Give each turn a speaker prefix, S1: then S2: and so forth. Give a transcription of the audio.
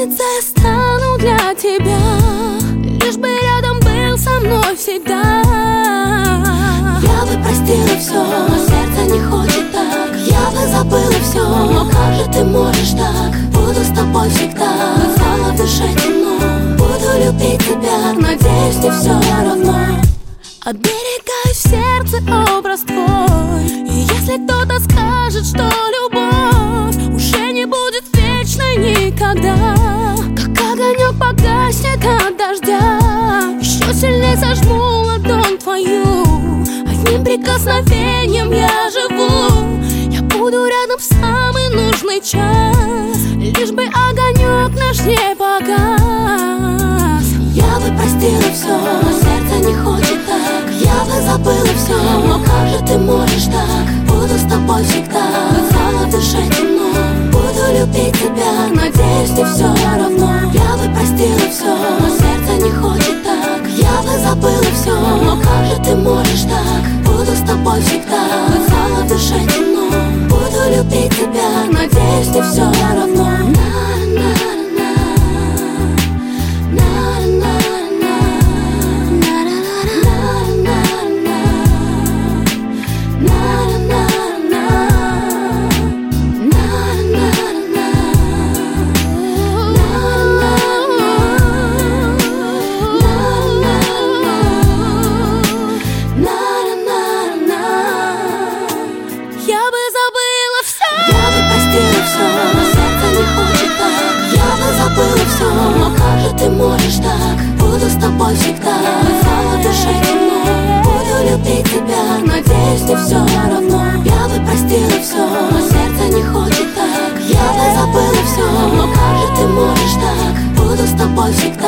S1: Любовница я стану для тебя, лишь бы рядом был со мной всегда. Я бы простила все, но сердце не хочет так. Я бы забыла все, но как же ты можешь так? Буду с тобой всегда, но стало в душе темно. Буду любить тебя, надеюсь, не все равно. Оберегаю в сердце образ твой. И если кто-то скажет, что любовь уже не будет вечной никогда, как огонек погаснет от дождя, еще сильнее сожму ладонь твою. Одним прикосновением я живу. Я буду рядом в самый нужный час, лишь бы огонек наш не погас. Я бы простила все, но сердце не хочет так. Я бы забыла все, но как же ты можешь так? Буду с тобой всегда, но стало в душе темно. Буду любить тебя, надеюсь, не все равно. Я бы простила все, но сердце не хочет так. Я бы забыла все, но как же ты можешь так? Буду с тобой всегда, но стало в душе темно. Буду любить тебя, надеюсь, не все равно. Но как же ты можешь так? Буду с тобой всегда, но стало в душе темно. Буду любить тебя, надеюсь, не все равно. Я бы простила все, но сердце не хочет так. Я бы забыла все, но как же ты можешь так? Буду с тобой всегда.